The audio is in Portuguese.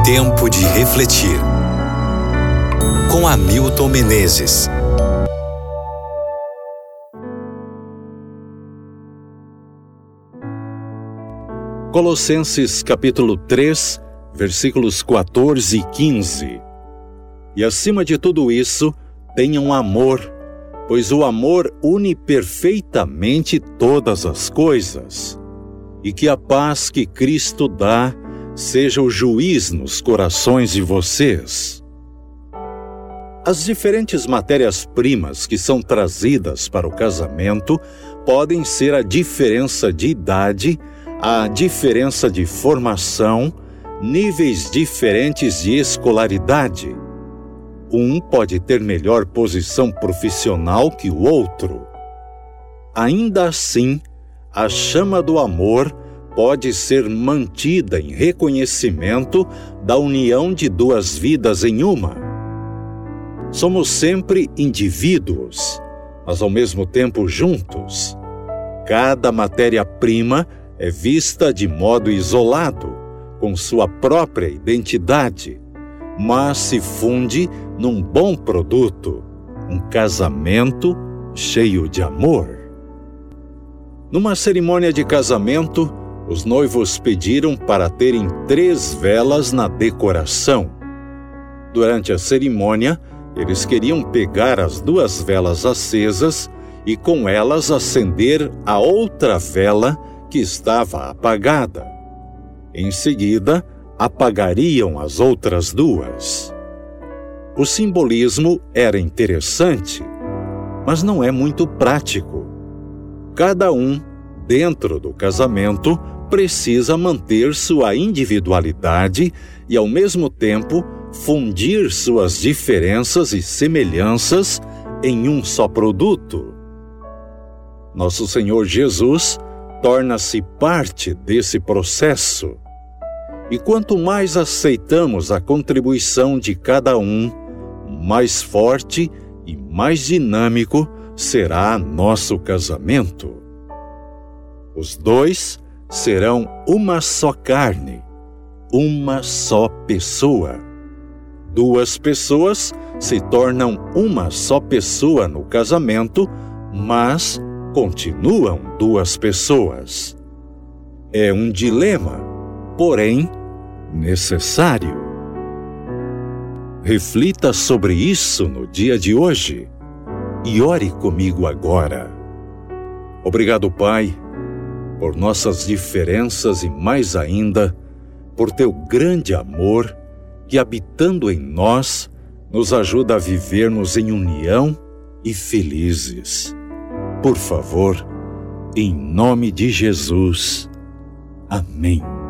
Tempo de refletir. Com Hamilton Menezes. Colossenses capítulo 3, versículos 14 e 15. E acima de tudo isso, tenham amor, pois o amor une perfeitamente todas as coisas. E que a paz que Cristo dá seja o juiz nos corações de vocês. As diferentes matérias-primas que são trazidas para o casamento podem ser a diferença de idade, a diferença de formação, níveis diferentes de escolaridade. Um pode ter melhor posição profissional que o outro. Ainda assim, a chama do amor pode ser mantida em reconhecimento da união de duas vidas em uma. Somos sempre indivíduos, mas ao mesmo tempo juntos. Cada matéria-prima é vista de modo isolado, com sua própria identidade, mas se funde num bom produto, um casamento cheio de amor. Numa cerimônia de casamento, os noivos pediram para terem 3 velas na decoração. Durante a cerimônia, eles queriam pegar as 2 velas acesas e com elas acender a outra vela que estava apagada. Em seguida, apagariam as outras 2. O simbolismo era interessante, mas não é muito prático. Cada um, dentro do casamento, precisa manter sua individualidade e, ao mesmo tempo, fundir suas diferenças e semelhanças em um só produto. Nosso Senhor Jesus torna-se parte desse processo. E quanto mais aceitamos a contribuição de cada um, mais forte e mais dinâmico será nosso casamento. Os 2 serão uma só carne, uma só pessoa. 2 pessoas se tornam uma só pessoa no casamento, mas continuam 2 pessoas. É um dilema, porém necessário. Reflita sobre isso no dia de hoje e ore comigo agora. Obrigado, Pai, por nossas diferenças e mais ainda, por teu grande amor que, habitando em nós, nos ajuda a vivermos em união e felizes. Por favor, em nome de Jesus. Amém.